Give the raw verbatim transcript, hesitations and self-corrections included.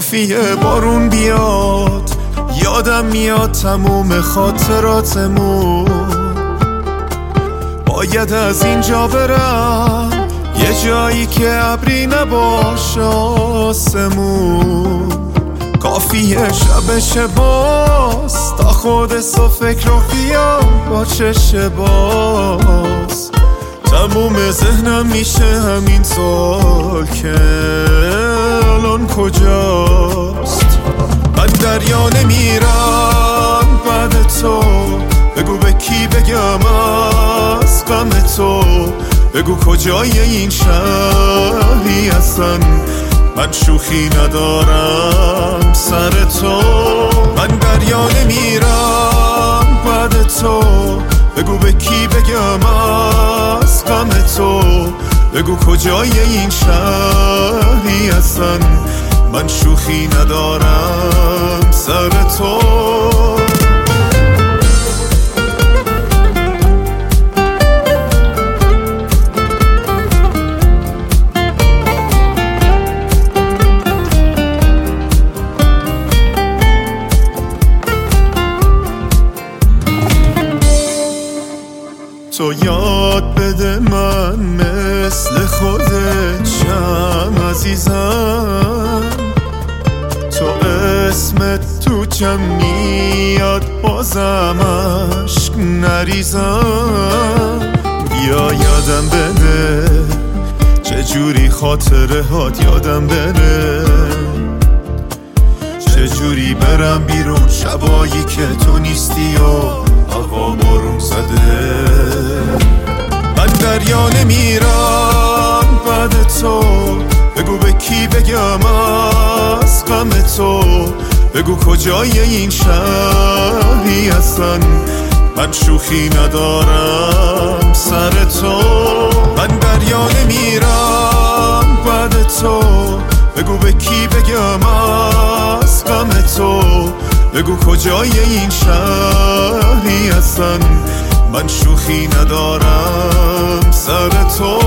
کافیه بارون بیاد یادم میاد تموم خاطراتمون. باید از اینجا برم یه جایی که ابری نباشه آسمون. کافیه شبشه باز تا خودت و فکر و خیال با چشه باز. تموم ذهنم میشه همین سال که الان کجاست. من دریا نمیرم بعد تو، بگو به کی بگم از غم تو. بگو کجای این شهری اصلا، من شوخی ندارم سر تو. من دریا نمیرم بعد تو، بگو به کی بگم از غم تو. بگو کجای این شهری اصلا، من شوخی ندارم سر تو. تو یاد بده من مثل خودت شم عزیزم. تو اسمت تو جمع میاد بازم عشق نریزم. بیا یادم بده چجوری خاطره هات یادم بره. چجوری برم بیرون شبایی که تو نیستی و هوا بارون زده. من دریا نمیرم بعد تو، بگو به کی بگم از غم تو. بگو کجای این شهری اصلا، من شوخی ندارم سر تو. من دریا نمیرم بعد تو، بگو به کی بگم از غم تو. بگو کجای این شهری اصلا، من شوخی ندارم سر تو.